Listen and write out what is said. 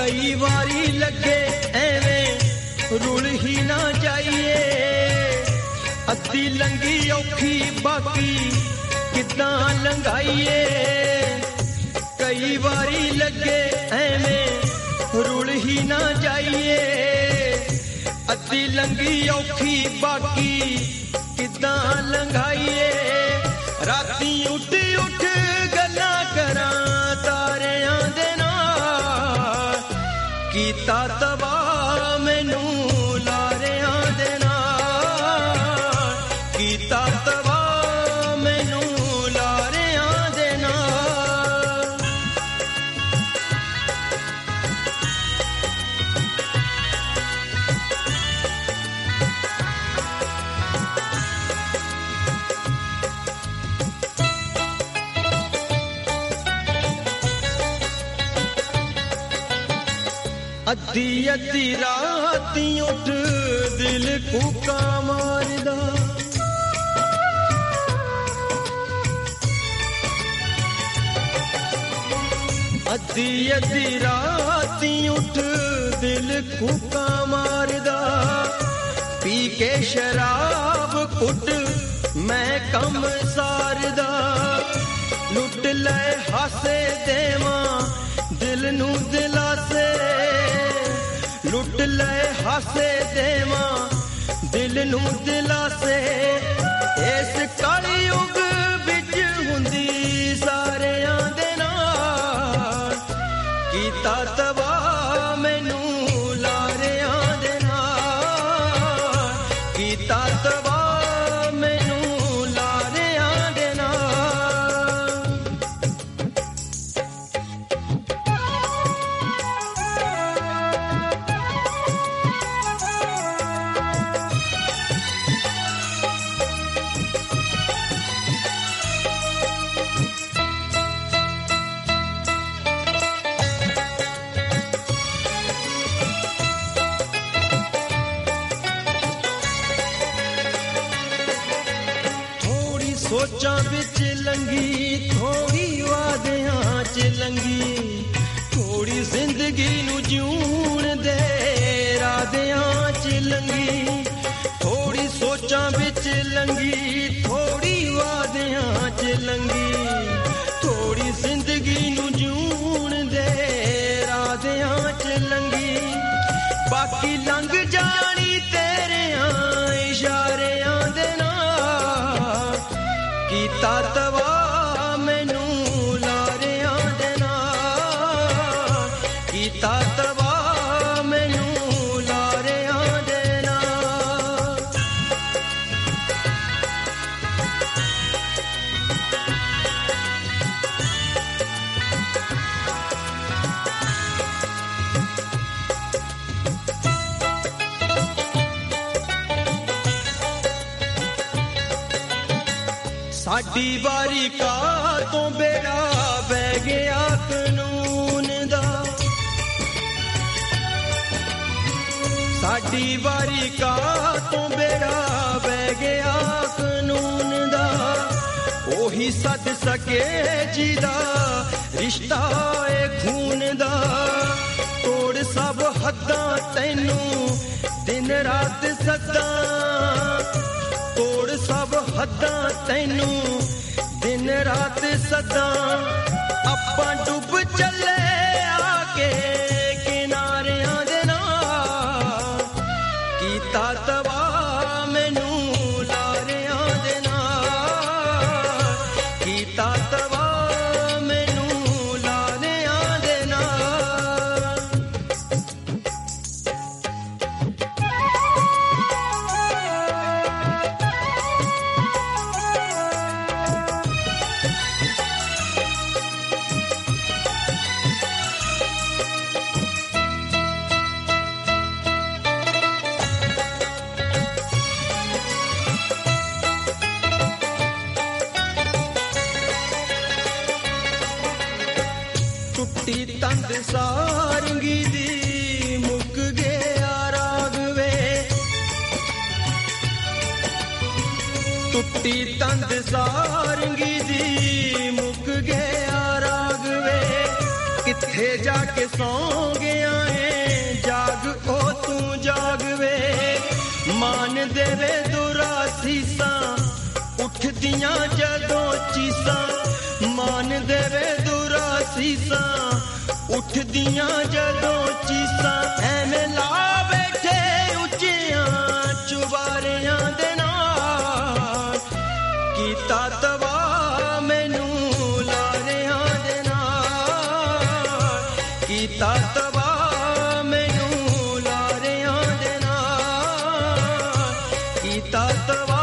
कई वारी लगे एवें रुल ही ना जाइए अद्धी लंगी औखी बाकी किदां लंघाइए कई वारी लगे एवें रुल ही ना जाइए अद्धी लंगी औखी बाकी किदां लंघाइए राती उठ उठ गल्लां करां तारियां दे नाल कीता तबा मैनू लारियां दे नाल कीता तबा मैनू लारियां दे नाल अद्धी अद्धी राती उठ दिल कूका मारदा अद्धी अद्धी राती उठ दिल कूका मारदा पी के शराब कुट मैं कम सारदा लुट ले हासे देवां दिल नू दिलासे लुट ले हासे देवां दिल नू दिलासे इस काली युग विच हुंदी सारियां दे नाल कीता तबा मैनू लारियां दे नाल कीता तबा मैनू लारियां दे नाल सोचां विच लंगी थोड़ी वादियां च लंगी थोड़ी जिंदगी नू जीण दे रादियां च लंगी थोड़ी सोचां विच लंगी थोड़ी वादियां च लंगी थोड़ी जिंदगी नू जीण दे रादियां च लंगी बाकी लंघ जानी तेरियां इशारियां दे नाल कीता तबा मैनू लारियां दे नाल कीता तबा मैनू लारियां दे नाल साडी बारी का तो बेड़ा बह गया कानून दा साडी बारी का तो बेड़ा बह गया कानून दा ओही सद सके जिदा रिश्ता ए खून दा तोड़ सब हद्दां तैनू दिन रात सदा तोड़ सब हद्दां तैनू दिन रात सदा अप्पां डुब चले आके किनारियां दे नाल कीता तबा मैनू लारियां दे नाल कीता तबा मैनू लारियां दे नाल तंद सारंगी दी मुक गया रागवे टुट्टी तंद सारंगी दी मुक गया रागवे कि ਕਿੱਥੇ ਜਾ ਕੇ ਸੌਂ ਗਿਆ ਏ ਜਾਗ ਉਹ ਤੂੰ ਜਾਗ ਵੇ ਮਾਨ ਦੇਵੇ ਦੁਰਾਸੀਸਾਂ ਉੱਠਦੀਆਂ ਜਦੋਂ ਚੀਸਾਂ ਮਾਨ ਦੇਵੇ ਦੁਰਾਸੀਸਾਂ ਉੱਠਦੀਆਂ ਜਦੋਂ ਚੀਸਾਂ ਐਵੇਂ ਲਾ ਬੈਠੇ ਉੱਚਿਆਂ ਚੁਬਾਰਿਆਂ ਦੇ ਨਾਲ ਕੀਤਾ ਤਬਾਹ ਮੈਨੂੰ ਲਾਰਿਆਂ ਦੇ ਨਾਲ ਕੀਤਾ ਤਬਾਹ ਮੈਨੂੰ ਲਾਰਿਆਂ ਦੇ ਨਾਲ ਕੀਤਾ ਤਬਾਹ